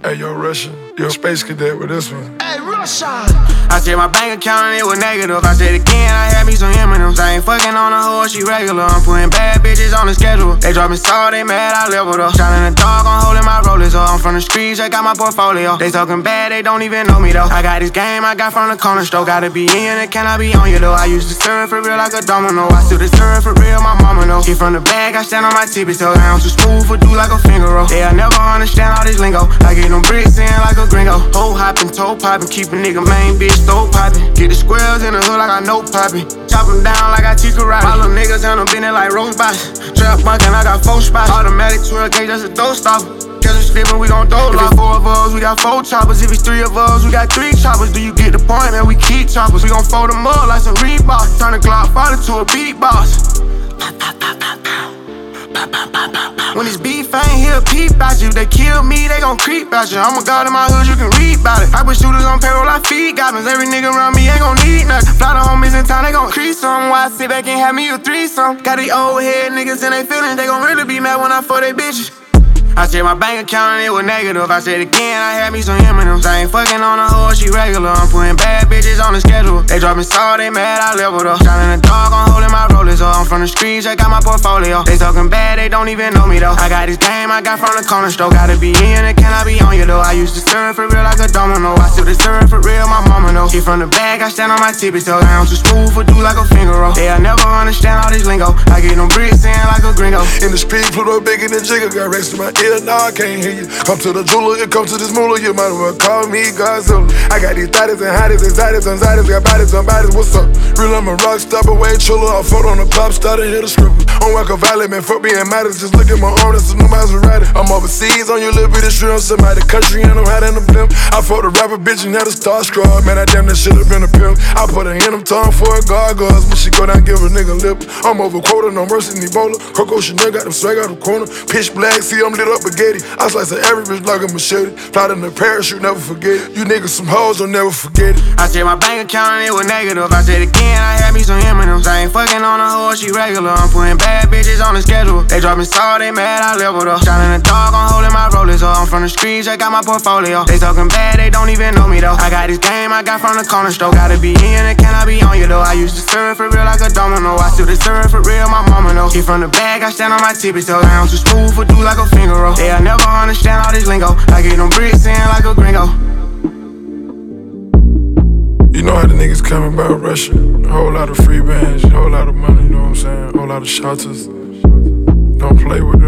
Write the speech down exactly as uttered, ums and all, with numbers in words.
Hey, yo, Russian, yo, Space Cadet with this one. Hey, Russian! I said my bank account and it was negative. I said again, I had me some M and M's. I ain't fucking on a hoe, she regular. I'm putting bad bitches on the schedule. They dropping salt, they mad, I leveled up. Shining the dog, I'm holding my rollers up. I'm from the streets, I got my portfolio. They talking bad, they don't even know me though. I got this game, I got from the corner store. Gotta be in it, can I be on you though? I used to serve for real like a domino. I still deserve for real, my mama know. Get from the bag, I stand on my tippy toes. I'm too smooth for do like a finger roll. They'll never understand all this lingo. I get them bricks in like a gringo. Hoe hopping, toe popping, keep a nigga main bitch stove popping. Get the squares in the hood like I know popping. Chop them down like I teach karate. All them niggas on them bending like roast box. Trap bunkin', I got four spots. Automatic twelve gauge, that's a dough stopper. Catch us slippin', we gon' throw lock. If it's four of us, we got four choppers. If it's three of us, we got three choppers. Do you get the point, man? We keep choppers. We gon' fold them up like some Reebok. Turn the Glock fighter to a beatbox. When this beef ain't here, peep out you. They kill me, they gon' creep out you. I'm a god in my hood, you can read about it. I put shooters on payroll, I feed goblins. Every nigga around me ain't gon' need nothing. Fly the homies in town, they gon' crease some. Why I sit back and have me a threesome? Got these old head niggas in they feelings. They gon' really be mad when I fuck they bitches. I said my bank account and it was negative. I said again, I had me some M and M's. I ain't fucking on a hoe, she regular. I'm putting bad bitches on the schedule. They dropping salt, they mad, I leveled up. Shining the dog, I'm holding my rollers up. I'm from the streets, I got my portfolio. They talking bad, they don't even know me though. I got this game, I got from the corner store. Gotta be in it, can I be on you though? I used to serve for real like a domino. I still deserve for real, my mama know. Get from the bag, I stand on my tippy toes. I'm too smooth for do like a finger roll. They'll never understand all this lingo. I get them bricks in like a gringo. In the street, Pluto bigger than Jigga. Got racks to my ear, nah, I can't hear you. Come to the jeweler, it come to this moolah. You might as well call me Godzilla. I got these thotties and hotties, anxieties, anxieties. Got bodies, somebody's, what's up? Real, I'm a rock star, but way chiller. I photo on the pop star and hit a stripper. On Walk a Valley, man, fuck being matters. Just look at my arm, that's a new Maserati. I'm overseas on your little bitty shrimp. Somebody country and I'm hiding the blimp. I fought a rapper bitch and had a starstruck. Man, I damn that should've been a pimp. I put her in them tongue for a gargoyles, but she go down, give a nigga lip. I'm over quota, no mercy, Ebola. Coco Chanel got them swag out the corner. Pitch black, see I'm lit up spaghetti. I slice of every bitch like a machete. Fly in the parachute, never forget it. You niggas some hoes, don't never forget it. I said my bank account and it was negative. I said again, I had me some M and M's. I ain't fucking on a hoe, she regular. I'm putting bad bitches on the schedule. They dropping salt, they mad, I leveled up. Shining the dog, I'm holding my rollers up. I'm from the streets, I got my portfolio. They talking bad, they don't even know me though. I got this game, I got from the corner store. Gotta be in it, can I be on you though? I used to serve for real like a domino. I still deserve for real, my mama know. Get from the bag, I stand on my tippy toes. I'm too smooth for do like a finger roll. They'll never understand all this lingo. I get them bricks in like a gringo. You know how the niggas coming about Russia. A whole lot of free bands, a whole lot of money, you know what I'm saying? A whole lot of shelters. Don't play with it.